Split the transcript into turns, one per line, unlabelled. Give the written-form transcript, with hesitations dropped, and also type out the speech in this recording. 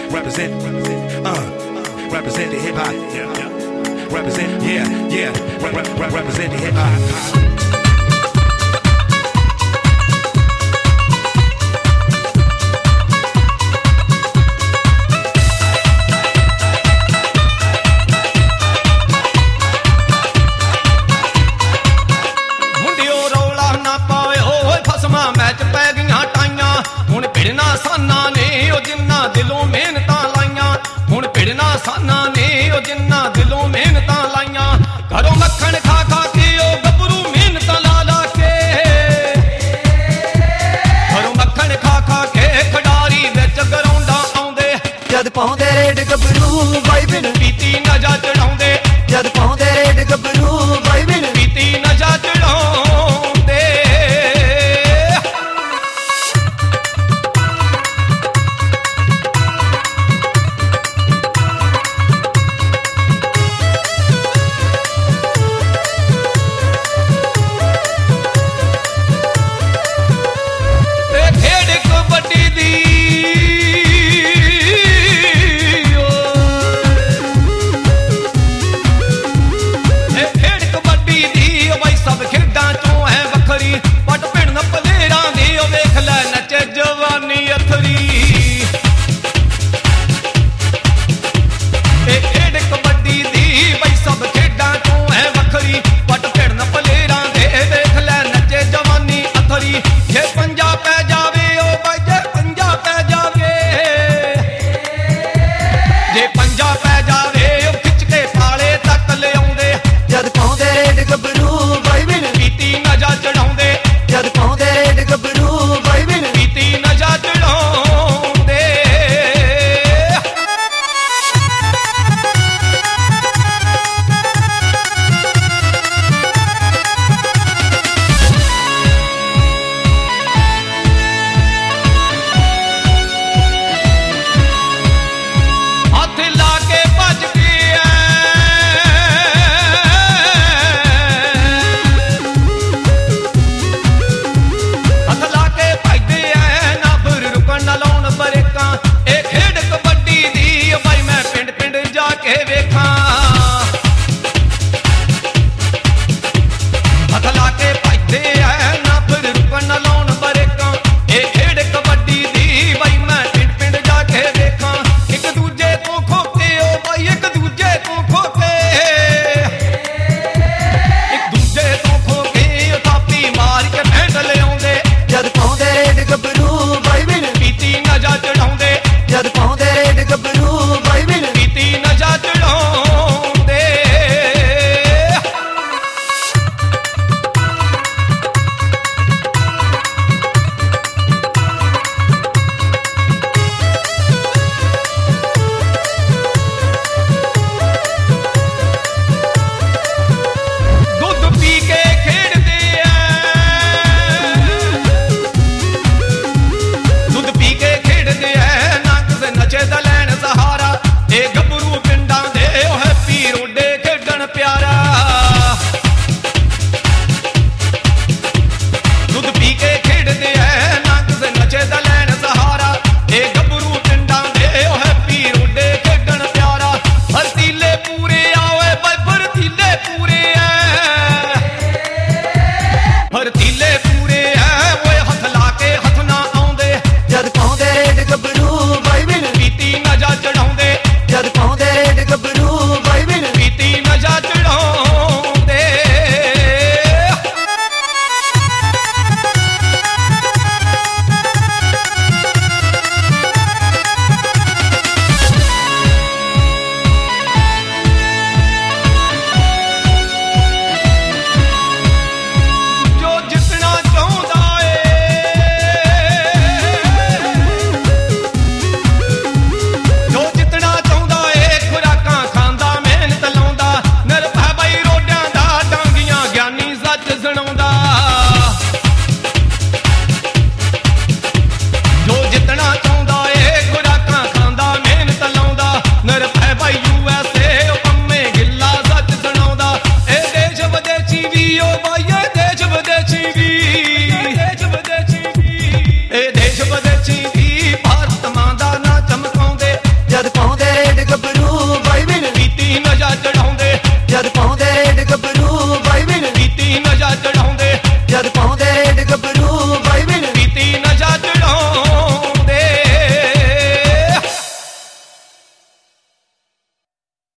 represent the hip hop. Represent, represent the hip hop.
ਸਾਨਾ ਨੇ ਉਹ ਜਿੰਨਾ ਦਿਲੋਂ ਮਿਹਨਤਾਂ ਲਾਈਆਂ ਹੁਣ ਭਿੜਨਾ ਸਾਨਾ ਨੇ ਉਹ ਜਿੰਨਾ ਦਿਲੋਂ ਮਿਹਨਤਾਂ ਲਾਈਆਂ ਘਰੋਂ ਮੱਖਣ ਖਾ ਖਾ ਕੇ ਉਹ ਗੱਭਰੂ ਮਿਹਨਤਾਂ ਲਾ ਲਾ ਕੇ ਘਰੋਂ ਮੱਖਣ ਖਾ ਖਾ ਕੇ ਖਿਡਾਰੀ ਵਿੱਚ ਗਰਾਉਂਡਾਂ ਆਉਂਦੇ
ਜਦ ਪਾਉਂਦੇ ਰੇਡ ਗੱਭਰੂ ਬਾਈ ਬਿਨ
ਪੀਤੀ ਨਜ਼ਰ ਚੜਾਉਂਦੇ
ਜਦ